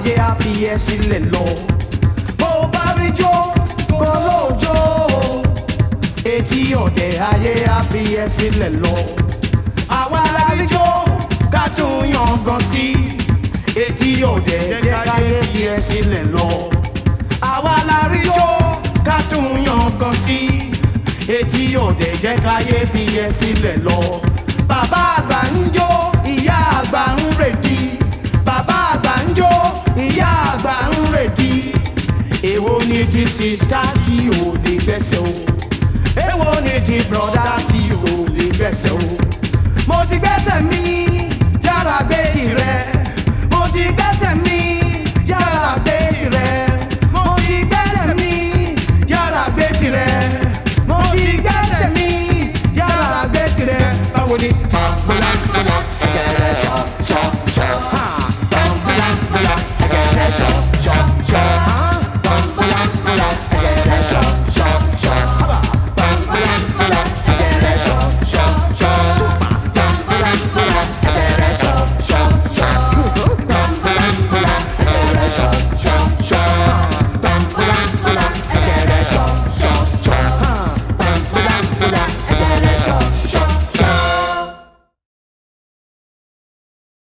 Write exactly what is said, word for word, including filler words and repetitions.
ayé á fi ẹ sílẹ̀ lọ. Bó bá rí jó kó lóòjó, etí ọ̀dẹ̀ ayé á fi ẹ sílẹ̀ lọ. Àwa la rí jó ká tún yangàn sí, etí ọ̀dẹ̀ jẹ́ káyé fi ẹ sílẹ̀ lọ. Àwa la rí jó ká tún yangàn sí, etí ọ̀dẹ̀ jẹ́ káyé fi ẹ sílẹ̀ lọ. Bàbá àgbà ń jó, ìyá àgbà ń rèdí. Bàbá àgbà ń jó, ìyá àgbà ń rèdí. Èwo ni ti sista tí ò lè gbẹ́sẹ̀ o? Èwo ni ti brọ̀dá tí ò lè gbẹ́sẹ̀ o? Mo ti gbẹ́sẹ̀ mi, yára gbé tirẹ̀. Mo ti gbẹ́sẹ̀ mi, yára gbé tirẹ̀. Mo ti gbẹ́sẹ̀ mi, yára gbé tirẹ̀. Mo ti gbẹ́sẹ̀ mi, yára gbé tirẹ̀. Báwo ni? Bọ́lá bọ́lá ẹ̀kẹ́rẹ́ ṣọ́.